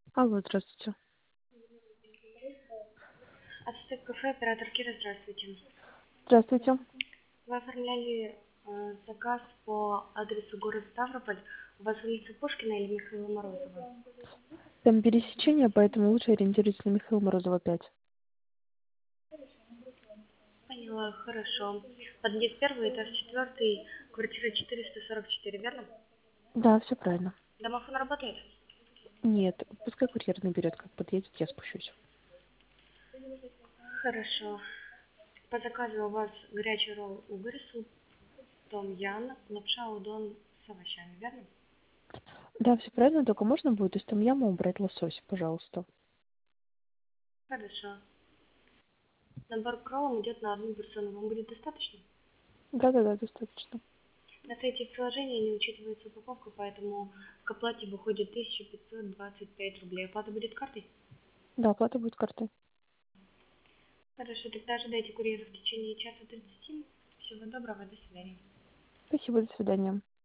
Алло, здравствуйте. Ацтек кафе, оператор Кира, здравствуйте. Здравствуйте. Вы оформляли заказ по адресу город Ставрополь. У вас улица Пушкина или Михаила Морозова? Там пересечение, поэтому лучше ориентируйтесь на Михаила Морозова 5. Поняла, хорошо. Подъезд первый, этаж четвертый, квартира 444, верно? Да, все правильно. Домофон работает? Нет, пускай курьер наберет, как подъедет, я спущусь. Хорошо. По заказу у вас горячий ролл угорь, суп, том ян, лапша удон с овощами, верно? Да, все правильно, только можно будет из том-яма убрать лосось, пожалуйста. Хорошо. Набор к роллам идет на одну персону. Вам будет достаточно? Да-да-да, достаточно. На сайте приложения не учитывается упаковка, поэтому к оплате выходит 1525 рублей. Оплата будет картой? Да, оплата будет картой. Хорошо, тогда ожидайте курьера в течение часа 30. Всего доброго, до свидания. Спасибо, до свидания.